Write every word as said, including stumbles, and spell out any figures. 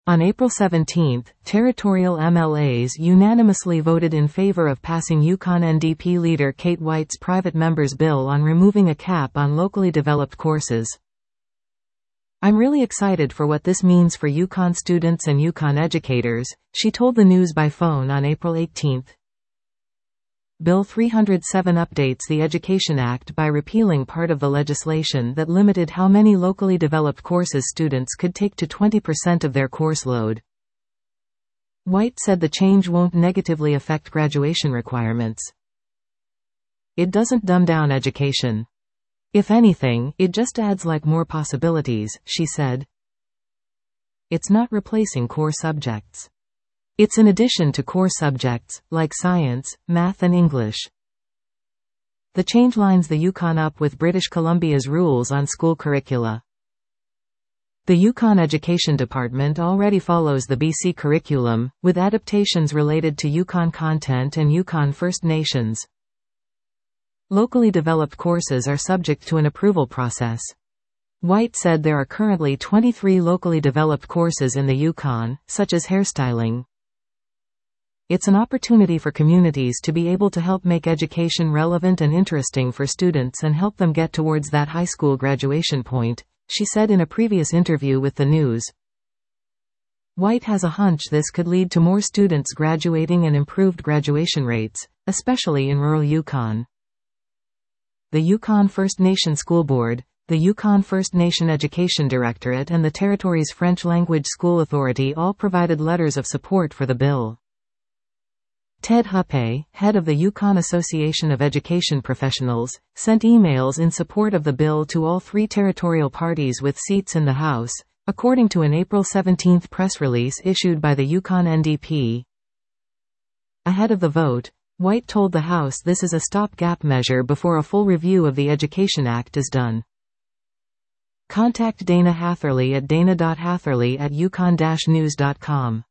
On April seventeenth, territorial M L As unanimously voted in favor of passing Yukon N D P leader Kate White's private members' bill on removing a cap on locally developed courses. "I'm really excited for what this means for Yukon students and Yukon educators," she told the news by phone on April eighteenth. Bill three oh seven updates the Education Act by repealing part of the legislation that limited how many locally developed courses students could take to twenty percent of their course load. White said the change won't negatively affect graduation requirements. "It doesn't dumb down education. If anything, it just adds like more possibilities," she said. "It's not replacing core subjects. It's in addition to core subjects, like science, math and English." The change lines the Yukon up with British Columbia's rules on school curricula. The Yukon Education Department already follows the B C curriculum, with adaptations related to Yukon content and Yukon First Nations. Locally developed courses are subject to an approval process. White said there are currently twenty-three locally developed courses in the Yukon, such as hairstyling. "It's an opportunity for communities to be able to help make education relevant and interesting for students and help them get towards that high school graduation point," she said in a previous interview with the news. White has a hunch this could lead to more students graduating and improved graduation rates, especially in rural Yukon. The Yukon First Nation School Board, the Yukon First Nation Education Directorate and the territory's French Language School Authority all provided letters of support for the bill. Ted Huppe, head of the Yukon Association of Education Professionals, sent emails in support of the bill to all three territorial parties with seats in the House, according to an April seventeenth press release issued by the Yukon N D P. Ahead of the vote, White told the House this is a stopgap measure before a full review of the Education Act is done. Contact Dana Hatherley at dana dot hatherley at yukon dash news dot com.